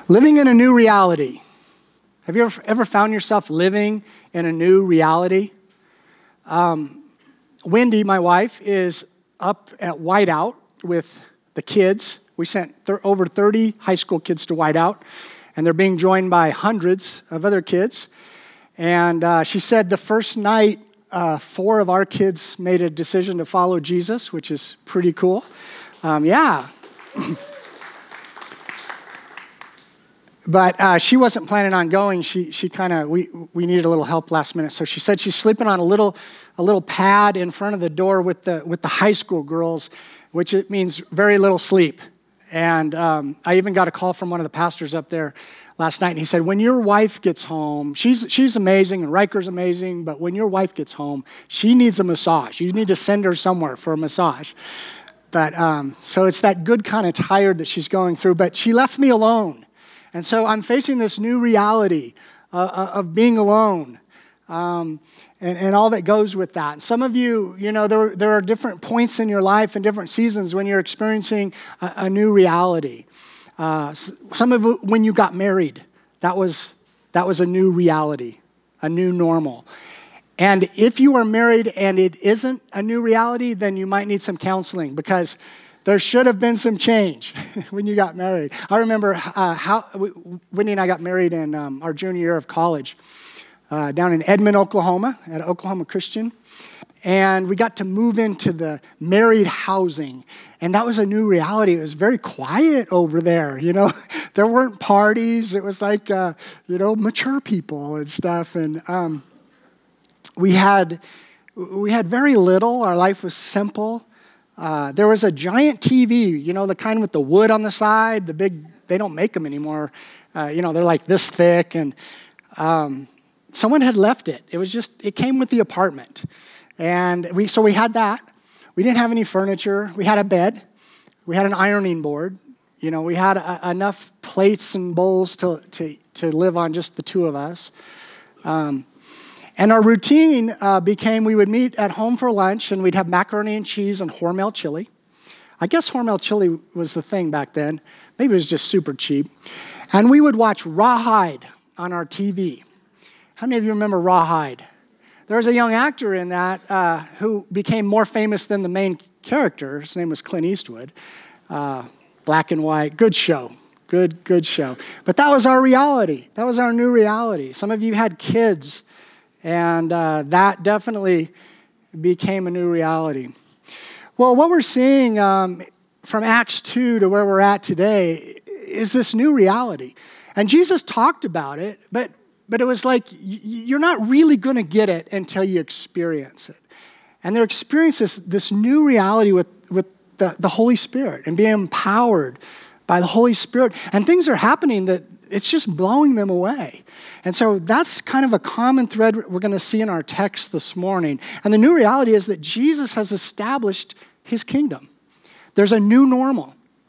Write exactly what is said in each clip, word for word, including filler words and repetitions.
Living in a new reality. Have you ever, ever found yourself living in a new reality? Um, Wendy, my wife, is up at Whiteout with the kids. We sent th- over thirty high school kids to Whiteout, and they're being joined by hundreds of other kids. And uh, she said the first night, uh, four of our kids made a decision to follow Jesus, which is pretty cool. Um, yeah. But uh, she wasn't planning on going. She she kind of we we needed a little help last minute, so she said she's sleeping on a little a little pad in front of the door with the with the high school girls, which it means very little sleep. And um, I even got a call from one of the pastors up there last night, and he said, "When your wife gets home, she's she's amazing, and Riker's amazing, but when your wife gets home, she needs a massage. You need to send her somewhere for a massage." But um, so it's that good kind of tired that she's going through. But she left me alone. And so I'm facing this new reality uh, of being alone um, and, and all that goes with that. And some of you, you know, there, there are different points in your life and different seasons when you're experiencing a, a new reality. Uh, some of it, when you got married, that was that was a new reality, a new normal. And if you are married and it isn't a new reality, then you might need some counseling, because there should have been some change when you got married. I remember uh, how Wendy and I got married in um, our junior year of college uh, down in Edmond, Oklahoma, at Oklahoma Christian. And we got to move into the married housing. And that was a new reality. It was very quiet over there, you know. There weren't parties. It was like, uh, you know, mature people and stuff. And um, we had we had very little. Our life was simple. Uh, there was a giant T V, you know, the kind with the wood on the side, the big, they don't make them anymore. Uh, you know, they're like this thick, and um, someone had left it. It was just, it came with the apartment. And we, so we had that. We didn't have any furniture. We had a bed. We had an ironing board. You know, we had a, enough plates and bowls to, to, to live on, just the two of us. Um, And our routine uh, became we would meet at home for lunch, and we'd have macaroni and cheese and Hormel chili. I guess Hormel chili was the thing back then. Maybe it was just super cheap. And we would watch Rawhide on our T V. How many of you remember Rawhide? There was a young actor in that uh, who became more famous than the main character. His name was Clint Eastwood. Uh, black and white. Good show. Good, good show. But that was our reality. That was our new reality. Some of you had kids. And uh, that definitely became a new reality. Well, what we're seeing um, from Acts two to where we're at today is this new reality. And Jesus talked about it, but but it was like you're not really going to get it until you experience it. And they're experiencing this, this new reality with, with the, the Holy Spirit and being empowered by the Holy Spirit. And things are happening that it's just blowing them away. And so that's kind of a common thread we're going to see in our text this morning. And the new reality is that Jesus has established his kingdom. There's a new normal.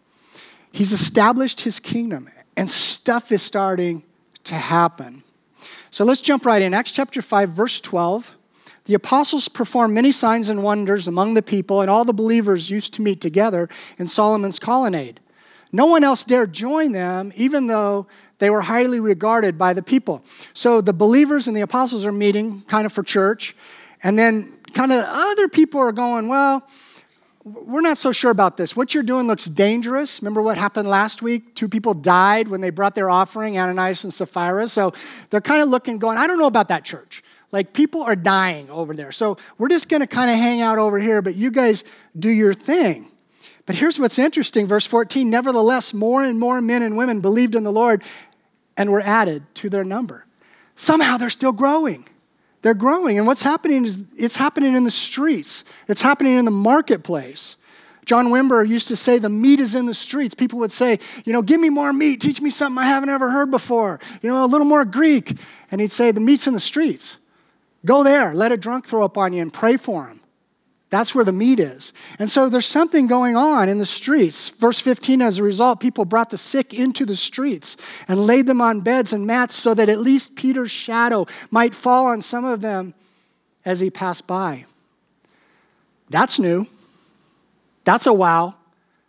He's established his kingdom, and stuff is starting to happen. So let's jump right in. Acts chapter five, verse twelve. The apostles performed many signs and wonders among the people, and all the believers used to meet together in Solomon's colonnade. No one else dared join them, even though they were highly regarded by the people. So the believers and the apostles are meeting kind of for church. And then kind of other people are going, well, we're not so sure about this. What you're doing looks dangerous. Remember what happened last week? Two people died when they brought their offering, Ananias and Sapphira. So they're kind of looking, going, I don't know about that church. Like, people are dying over there. So we're just going to kind of hang out over here, but you guys do your thing. But here's what's interesting, verse fourteen, nevertheless, more and more men and women believed in the Lord and were added to their number. Somehow they're still growing. They're growing. And what's happening is it's happening in the streets. It's happening in the marketplace. John Wimber used to say the meat is in the streets. People would say, you know, give me more meat. Teach me something I haven't ever heard before. You know, a little more Greek. And he'd say the meat's in the streets. Go there. Let a drunk throw up on you and pray for him. That's where the meat is. And so there's something going on in the streets. Verse fifteen, as a result, people brought the sick into the streets and laid them on beds and mats so that at least Peter's shadow might fall on some of them as he passed by. That's new. That's a wow.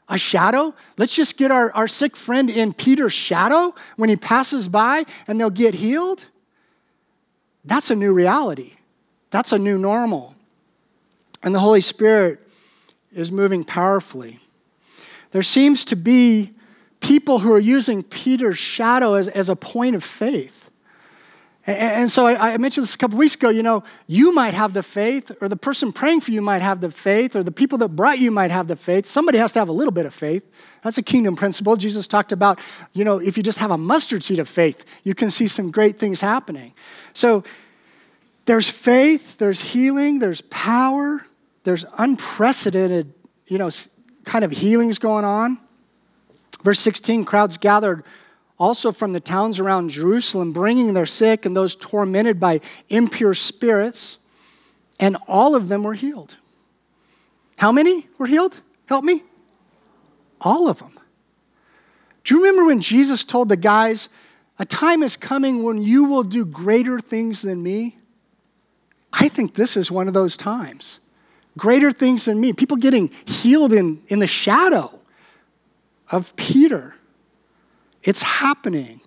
A shadow? Let's just get our, our sick friend in Peter's shadow when he passes by and they'll get healed? That's a new reality. That's a new normal. And the Holy Spirit is moving powerfully. There seems to be people who are using Peter's shadow as, as a point of faith. And, and so I, I mentioned this a couple weeks ago, you know, you might have the faith, or the person praying for you might have the faith, or the people that brought you might have the faith. Somebody has to have a little bit of faith. That's a kingdom principle. Jesus talked about, you know, if you just have a mustard seed of faith, you can see some great things happening. So there's faith, there's healing, there's power, there's unprecedented, you know, kind of healings going on. Verse sixteen, crowds gathered also from the towns around Jerusalem, bringing their sick and those tormented by impure spirits, and all of them were healed. How many were healed? Help me. All of them. Do you remember when Jesus told the guys, a time is coming when you will do greater things than me? I think this is one of those times. Greater things than me. People getting healed in, in the shadow of Peter. It's happening.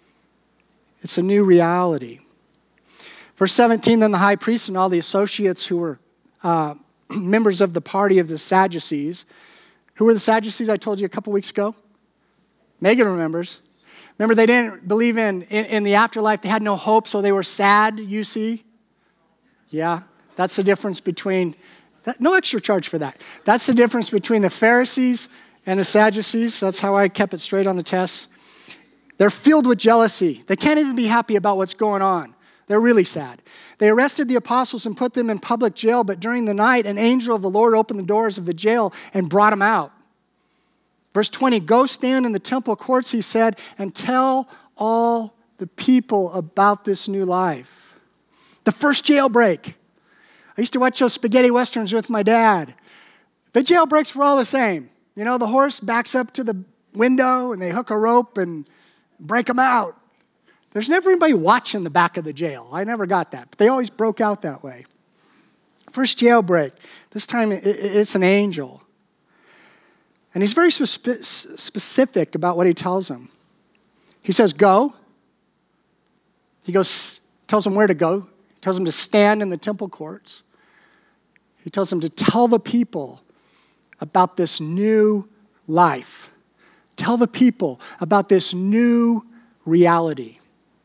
It's a new reality. Verse seventeen, then the high priest and all the associates who were uh, members of the party of the Sadducees. Who were the Sadducees I told you a couple weeks ago? Megan remembers. Remember, they didn't believe in, in, in the afterlife. They had no hope, so they were sad, you see? Yeah, that's the difference between, that, no extra charge for that. That's the difference between the Pharisees and the Sadducees. That's how I kept it straight on the test. They're filled with jealousy. They can't even be happy about what's going on. They're really sad. They arrested the apostles and put them in public jail, but during the night, an angel of the Lord opened the doors of the jail and brought them out. Verse twenty, go stand in the temple courts, he said, and tell all the people about this new life. The first jailbreak. I used to watch those spaghetti westerns with my dad. The jailbreaks were all the same. You know, the horse backs up to the window and they hook a rope and break them out. There's never anybody watching the back of the jail. I never got that. But they always broke out that way. First jailbreak. This time it's an angel. And he's very specific about what he tells them. He says, go. He goes, tells them where to go. He tells them to stand in the temple courts. He tells them to tell the people about this new life. Tell the people about this new reality.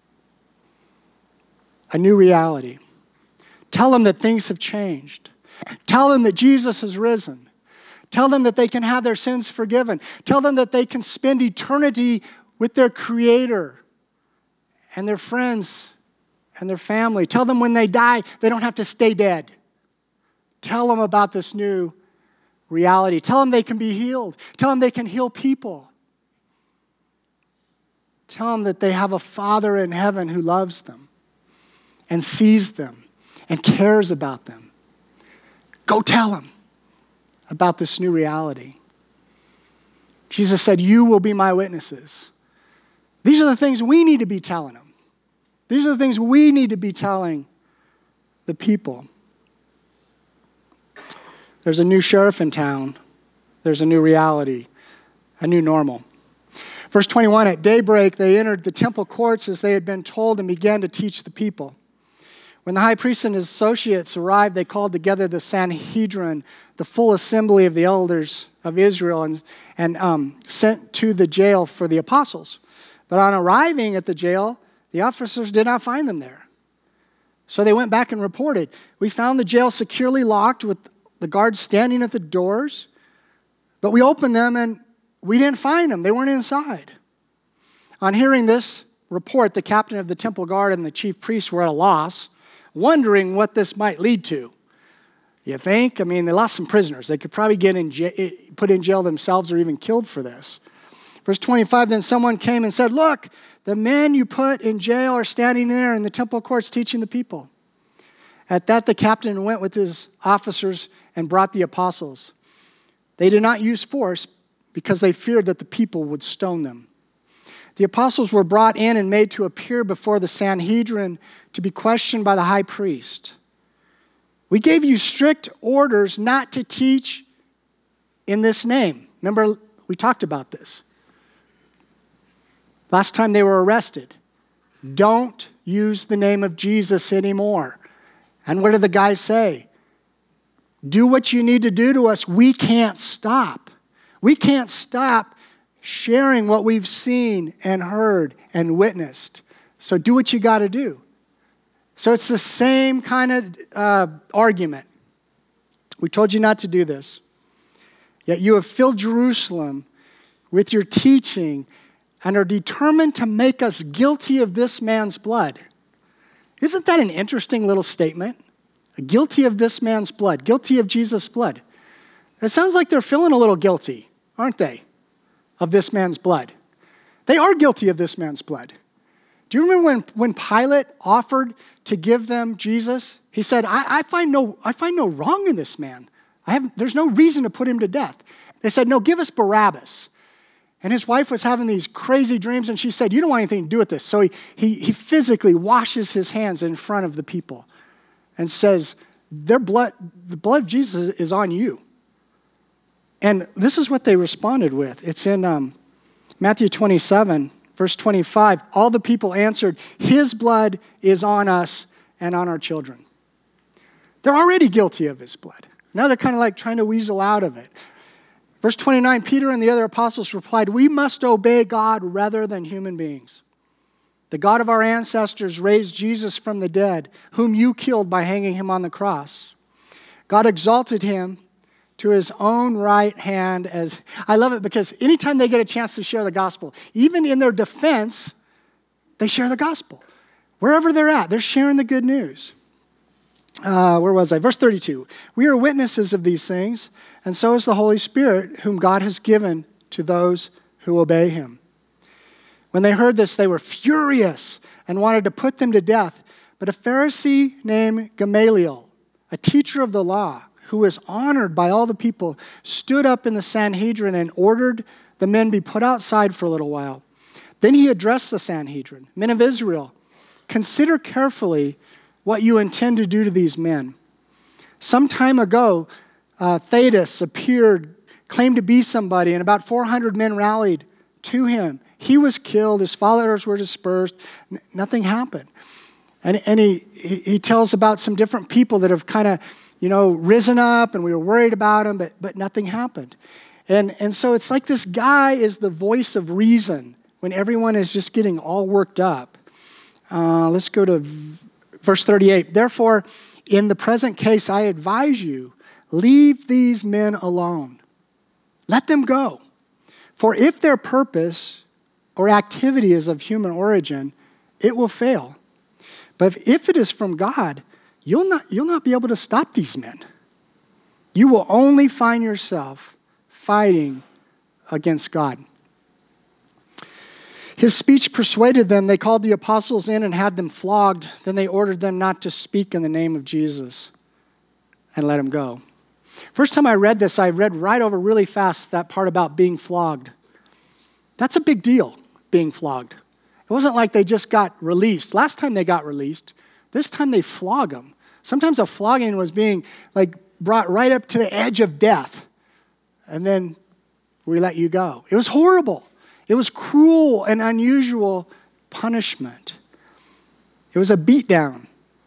A new reality. Tell them that things have changed. Tell them that Jesus has risen. Tell them that they can have their sins forgiven. Tell them that they can spend eternity with their Creator and their friends and their family. Tell them when they die, they don't have to stay dead. Tell them about this new reality. Tell them they can be healed. Tell them they can heal people. Tell them that they have a Father in heaven who loves them and sees them and cares about them. Go tell them about this new reality. Jesus said, you will be my witnesses. These are the things we need to be telling them. These are the things we need to be telling the people. There's a new sheriff in town. There's a new reality, a new normal. Verse twenty-one, at daybreak, they entered the temple courts as they had been told and began to teach the people. When the high priest and his associates arrived, they called together the Sanhedrin, the full assembly of the elders of Israel, and, and um, sent to the jail for the apostles. But on arriving at the jail, the officers did not find them there. So they went back and reported, we found the jail securely locked with the guards standing at the doors, but we opened them and we didn't find them. They weren't inside. On hearing this report, the captain of the temple guard and the chief priests were at a loss, wondering what this might lead to. You think? I mean, they lost some prisoners. They could probably get in j- put in jail themselves or even killed for this. Verse twenty-five, then someone came and said, look, the men you put in jail are standing there in the temple courts teaching the people. At that, the captain went with his officers and brought the apostles. They did not use force because they feared that the people would stone them. The apostles were brought in and made to appear before the Sanhedrin to be questioned by the high priest. We gave you strict orders not to teach in this name, Remember, we talked about this. Last time they were arrested. Don't use the name of Jesus anymore. And what did the guy say? Do what you need to do to us. We can't stop. We can't stop sharing what we've seen and heard and witnessed. So do what you got to do. So it's the same kind of uh, argument. We told you not to do this. Yet you have filled Jerusalem with your teaching and are determined to make us guilty of this man's blood. Isn't that an interesting little statement? Guilty of this man's blood, guilty of Jesus' blood. It sounds like they're feeling a little guilty, aren't they, of this man's blood? They are guilty of this man's blood. Do you remember when, when Pilate offered to give them Jesus? He said, I, I, find no, I find no wrong in this man. I have, there's no reason to put him to death. They said, no, give us Barabbas. And his wife was having these crazy dreams, and she said, you don't want anything to do with this. So he, he, he physically washes his hands in front of the people and says, their blood, the blood of Jesus is on you. And this is what they responded with. It's in um, Matthew twenty-seven, verse twenty-five. All the people answered, his blood is on us and on our children. They're already guilty of his blood. Now they're kind of like trying to weasel out of it. Verse twenty-nine, Peter and the other apostles replied, we must obey God rather than human beings. The God of our ancestors raised Jesus from the dead, whom you killed by hanging him on the cross. God exalted him to his own right hand as, I love it because anytime they get a chance to share the gospel, even in their defense, they share the gospel. Wherever they're at, they're sharing the good news. Uh, where was I? Verse thirty-two. We are witnesses of these things, and so is the Holy Spirit, whom God has given to those who obey him. When they heard this, they were furious and wanted to put them to death. But a Pharisee named Gamaliel, a teacher of the law, who was honored by all the people, stood up in the Sanhedrin and ordered the men be put outside for a little while. Then he addressed the Sanhedrin, men of Israel, consider carefully what you intend to do to these men. Some time ago, uh, Theudas appeared, claimed to be somebody, and about four hundred men rallied to him. He was killed. His followers were dispersed. N- nothing happened. And, and he, he, he tells about some different people that have kind of, you know, risen up, and we were worried about them, but, but nothing happened. And, and so it's like this guy is the voice of reason when everyone is just getting all worked up. Uh, let's go to v- verse thirty-eight. Therefore, in the present case, I advise you, leave these men alone. Let them go. For if their purpose or activity is of human origin, it will fail. But if it is from God, you'll not, you'll not be able to stop these men. You will only find yourself fighting against God. His speech persuaded them. They called the apostles in and had them flogged. Then they ordered them not to speak in the name of Jesus and let him go. First time I read this, I read right over really fast that part about being flogged. That's a big deal, being flogged. It wasn't like they just got released. Last time they got released, this time they flog them. Sometimes a flogging was being like brought right up to the edge of death, and then we let you go. It was horrible. It was cruel and unusual punishment. It was a beatdown.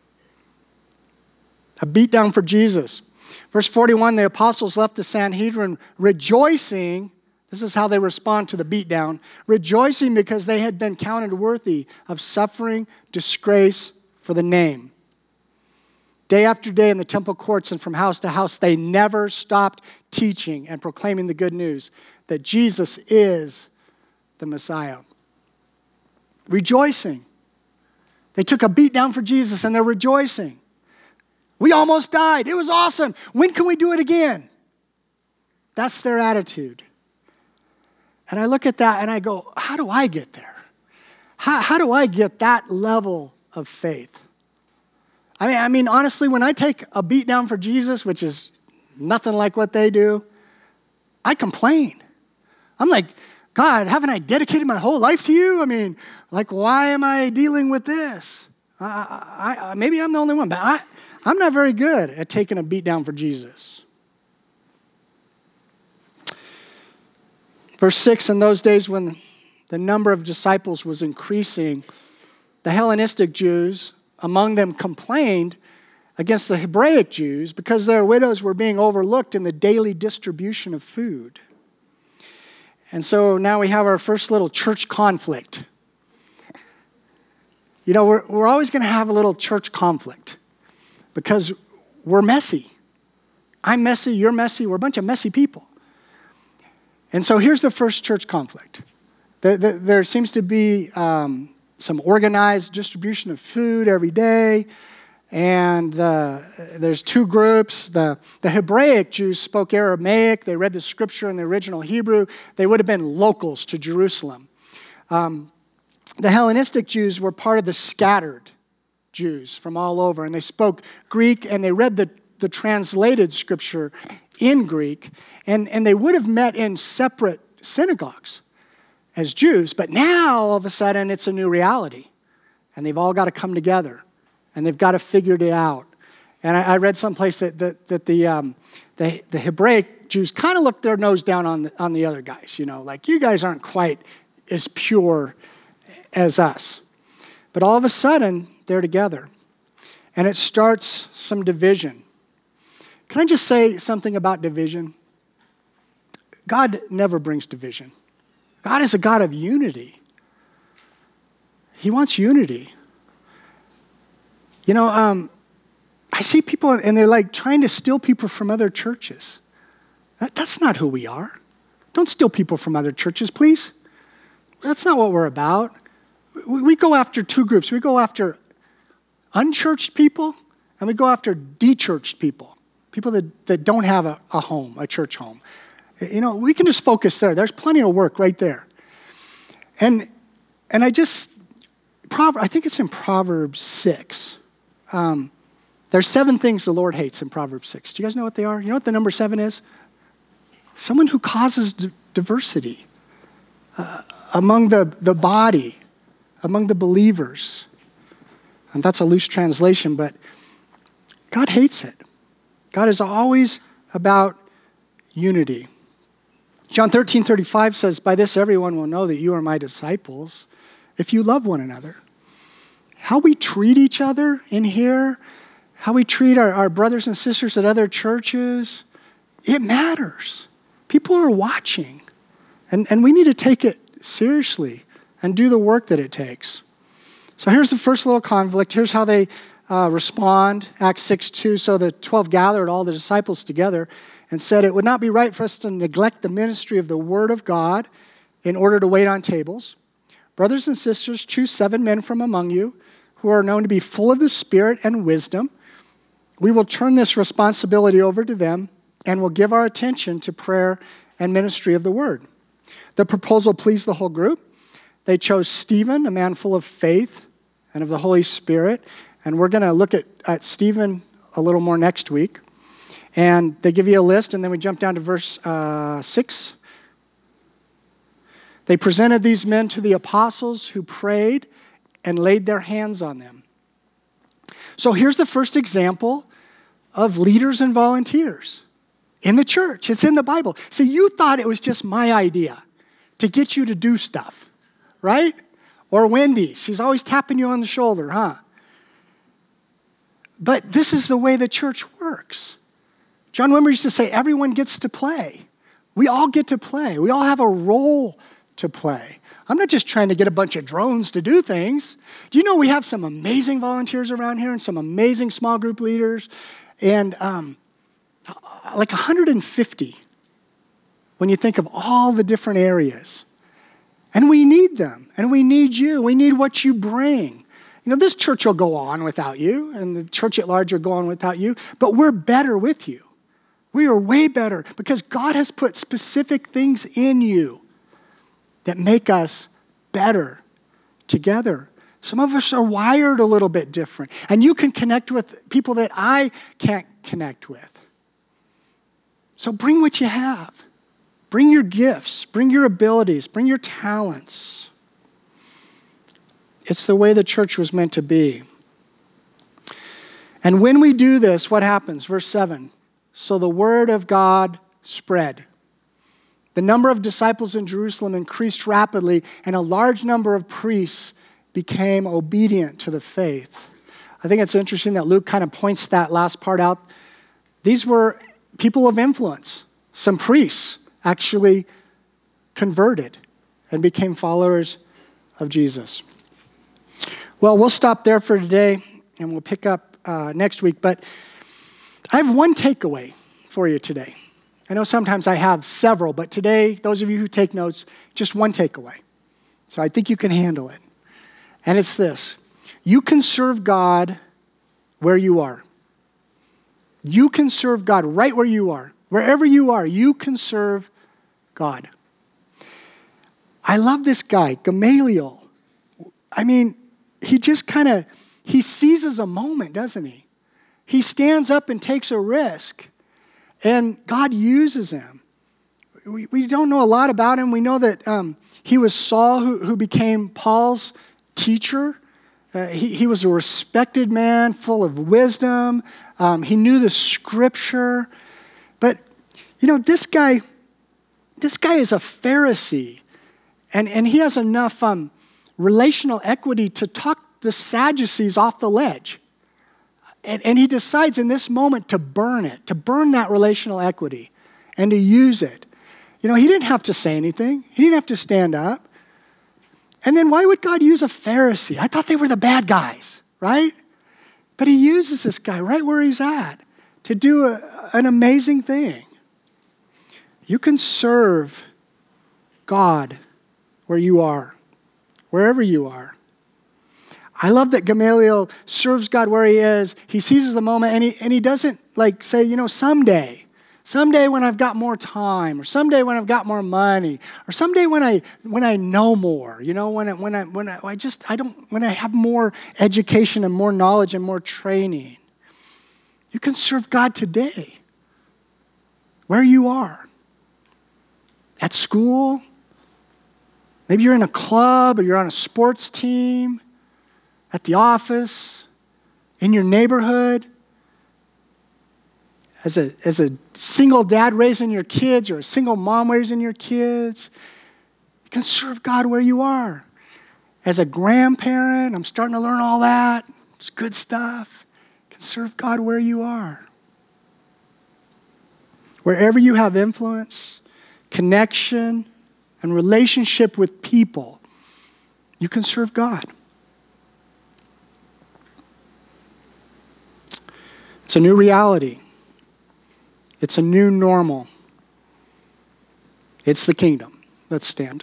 A beatdown for Jesus. Verse forty-one, the apostles left the Sanhedrin rejoicing. This is how they respond to the beatdown. Rejoicing because they had been counted worthy of suffering disgrace for the name. Day after day in the temple courts and from house to house, they never stopped teaching and proclaiming the good news that Jesus is the Messiah. Rejoicing. They took a beat down for Jesus and they're rejoicing. We almost died. It was awesome. When can we do it again? That's their attitude. And I look at that and I go, how do I get there? How, how do I get that level of faith? I mean, I mean, honestly, when I take a beat down for Jesus, which is nothing like what they do, I complain. I'm like, God, haven't I dedicated my whole life to you? I mean, like, why am I dealing with this? I, I, I, maybe I'm the only one, but I, I'm not very good at taking a beat down for Jesus. Verse six, in those days when the number of disciples was increasing, the Hellenistic Jews among them complained against the Hebraic Jews because their widows were being overlooked in the daily distribution of food. And so now we have our first little church conflict. You know, we're, we're always going to have a little church conflict because we're messy. I'm messy, you're messy, we're a bunch of messy people. And so here's the first church conflict. The, the, there seems to be um, some organized distribution of food every day, and uh, there's two groups. The, the Hebraic Jews spoke Aramaic. They read the scripture in the original Hebrew. They would have been locals to Jerusalem. Um, the Hellenistic Jews were part of the scattered Jews from all over, and they spoke Greek, and they read the, the translated scripture in Greek, and, and they would have met in separate synagogues as Jews, but now all of a sudden it's a new reality, and they've all got to come together, and they've got to figure it out. And I, I read someplace that, that, that the, um, the, the Hebraic Jews kind of looked their nose down on the, on the other guys, you know, like, you guys aren't quite as pure as us. But all of a sudden, they're together, and it starts some division. Can I just say something about division? God never brings division. God is a God of unity. He wants unity. You know, um, I see people, and they're like trying to steal people from other churches. That, that's not who we are. Don't steal people from other churches, please. That's not what we're about. We, we go after two groups. We go after unchurched people, and we go after de-churched people. People that, that don't have a, a home, a church home. You know, we can just focus there. There's plenty of work right there. And and I just, I think it's in Proverbs six. Um, there's seven things the Lord hates in Proverbs six. Do you guys know what they are? You know what the number seven is? Someone who causes d- diversity uh, among the, the body, among the believers. And that's a loose translation, but God hates it. God is always about unity. John thirteen thirty-five says, by this everyone will know that you are my disciples if you love one another. How we treat each other in here, how we treat our, our brothers and sisters at other churches, it matters. People are watching, and, and we need to take it seriously and do the work that it takes. So here's the first little conflict. Here's how they Uh, respond. Acts six two, so the twelve gathered all the disciples together and said, it would not be right for us to neglect the ministry of the word of God in order to wait on tables. Brothers and sisters, choose seven men from among you who are known to be full of the Spirit and wisdom. We will turn this responsibility over to them and will give our attention to prayer and ministry of the word. The proposal pleased the whole group. They chose Stephen, a man full of faith and of the Holy Spirit. And we're going to look at, at Stephen a little more next week. And they give you a list, and then we jump down to verse uh, six. They presented these men to the apostles who prayed and laid their hands on them. So here's the first example of leaders and volunteers in the church. It's in the Bible. See, you thought it was just my idea to get you to do stuff, right? Or Wendy, she's always tapping you on the shoulder, huh? But this is the way the church works. John Wimber used to say, everyone gets to play. We all get to play. We all have a role to play. I'm not just trying to get a bunch of drones to do things. Do you know we have some amazing volunteers around here and some amazing small group leaders? And um, like one hundred fifty when you think of all the different areas. And we need them. And we need you. We need what you bring. You know, this church will go on without you, and the church at large will go on without you, but we're better with you. We are way better because God has put specific things in you that make us better together. Some of us are wired a little bit different, and you can connect with people that I can't connect with. So bring what you have. Bring your gifts, bring your abilities, bring your talents. It's the way the church was meant to be. And when we do this, what happens? Verse seven. So the word of God spread. The number of disciples in Jerusalem increased rapidly, and a large number of priests became obedient to the faith. I think it's interesting that Luke kind of points that last part out. These were people of influence. Some priests actually converted and became followers of Jesus. Well, we'll stop there for today, and we'll pick up uh, next week. But I have one takeaway for you today. I know sometimes I have several, but today, those of you who take notes, just one takeaway. So I think you can handle it. And it's this. You can serve God where you are. You can serve God right where you are. Wherever you are, you can serve God. I love this guy, Gamaliel. I mean, he just kind of, he seizes a moment, doesn't he? He stands up and takes a risk. And God uses him. We, we don't know a lot about him. We know that um, he was Saul who, who became Paul's teacher. Uh, he, he was a respected man, full of wisdom. Um, he knew the scripture. But, you know, this guy, this guy is a Pharisee. And, and he has enough um, relational equity to talk the Sadducees off the ledge. And, and he decides in this moment to burn it, to burn that relational equity and to use it. You know, he didn't have to say anything. He didn't have to stand up. And then why would God use a Pharisee? I thought they were the bad guys, right? But he uses this guy right where he's at to do a, an amazing thing. You can serve God where you are, wherever you are. I love that Gamaliel serves God where he is. He seizes the moment, and he, and he doesn't like say, you know, someday, someday when I've got more time, or someday when I've got more money, or someday when I when I know more, you know, when I, when I when I, I just I don't when I have more education and more knowledge and more training. You can serve God today, where you are, at school. Maybe you're in a club or you're on a sports team. At the office, in your neighborhood, as a, as a single dad raising your kids or a single mom raising your kids, you can serve God where you are. As a grandparent, I'm starting to learn all that. It's good stuff. You can serve God where you are. Wherever you have influence, connection, and relationship with people, you can serve God. It's a new reality. It's a new normal. It's the kingdom. Let's stand.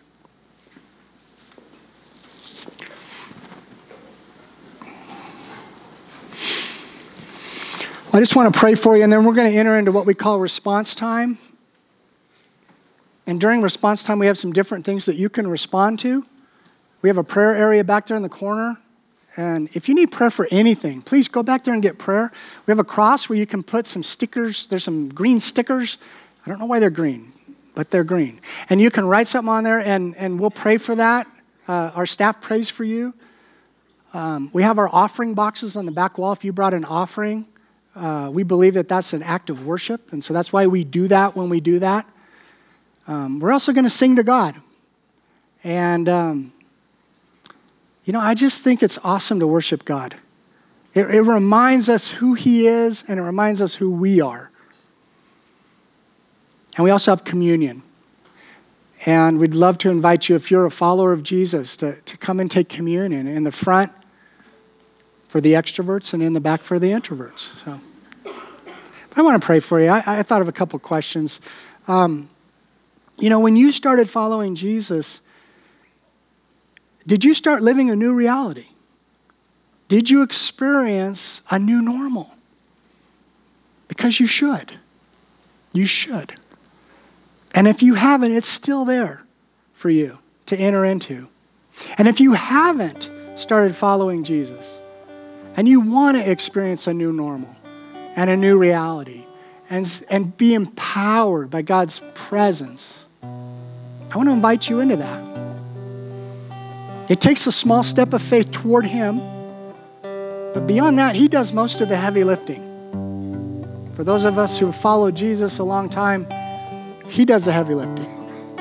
I just want to pray for you, and then we're going to enter into what we call response time. And during response time, we have some different things that you can respond to. We have a prayer area back there in the corner. And if you need prayer for anything, please go back there and get prayer. We have a cross where you can put some stickers. There's some green stickers. I don't know why they're green, but they're green. And you can write something on there, and, and we'll pray for that. Uh, our staff prays for you. Um, we have our offering boxes on the back wall. If you brought an offering, uh, we believe that that's an act of worship. And so that's why we do that when we do that. Um, we're also going to sing to God. And... Um, You know, I just think it's awesome to worship God. It, it reminds us who he is, and it reminds us who we are. And we also have communion. And we'd love to invite you, if you're a follower of Jesus, to, to come and take communion in the front for the extroverts and in the back for the introverts. So, I want to pray for you. I, I thought of a couple questions. Um, you know, when you started following Jesus, did you start living a new reality? Did you experience a new normal? Because you should. You should. And if you haven't, it's still there for you to enter into. And if you haven't started following Jesus, and you want to experience a new normal and a new reality, and, and be empowered by God's presence, I want to invite you into that. It takes a small step of faith toward him, but beyond that, he does most of the heavy lifting. For those of us who have followed Jesus a long time, he does the heavy lifting.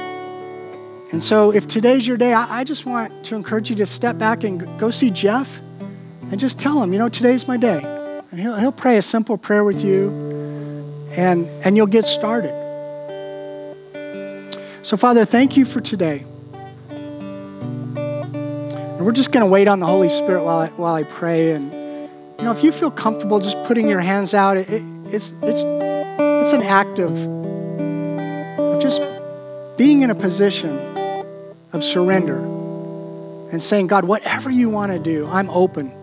And so if today's your day, I, I just want to encourage you to step back and go see Jeff and just tell him, you know, today's my day. And he'll, he'll pray a simple prayer with you, and, and you'll get started. So, Father, thank you for today. And we're just going to wait on the Holy Spirit while I, while I pray. And, you know, if you feel comfortable just putting your hands out, it, it, it's, it's, it's an act of, of just being in a position of surrender and saying, God, whatever you want to do, I'm open.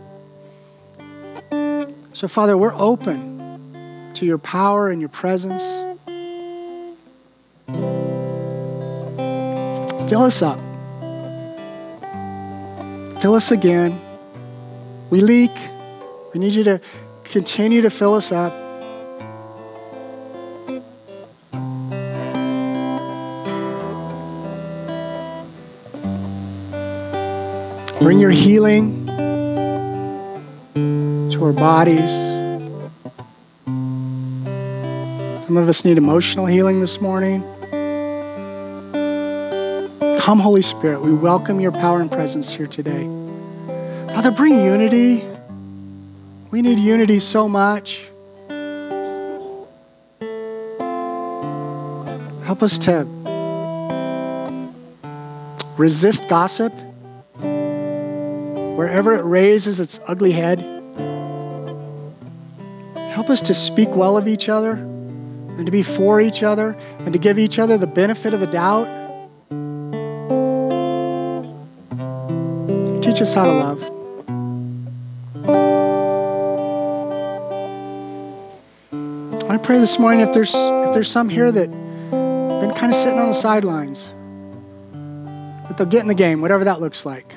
So, Father, we're open to your power and your presence. Fill us up. Fill us again. We leak. We need you to continue to fill us up. Bring your healing to our bodies. Some of us need emotional healing this morning. Come, Holy Spirit, we welcome your power and presence here today. Father, bring unity. We need unity so much. Help us to resist gossip wherever it raises its ugly head. Help us to speak well of each other and to be for each other and to give each other the benefit of the doubt. Teach us how to love. I pray this morning if there's if there's some here that have been kind of sitting on the sidelines, that they'll get in the game, whatever that looks like.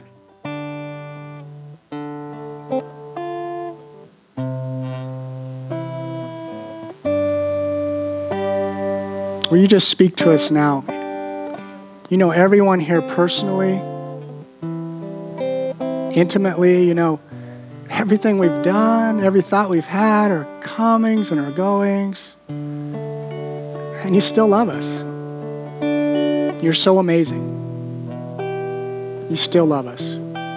Will you just speak to us now? You know everyone here personally, intimately. You know everything we've done, every thought we've had, our comings and our goings. And you still love us. You're so amazing. You still love us.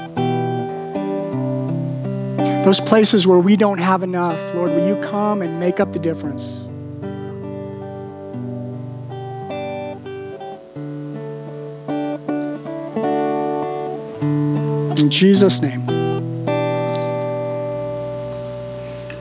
Those places where we don't have enough, Lord, will you come and make up the difference? In Jesus' name.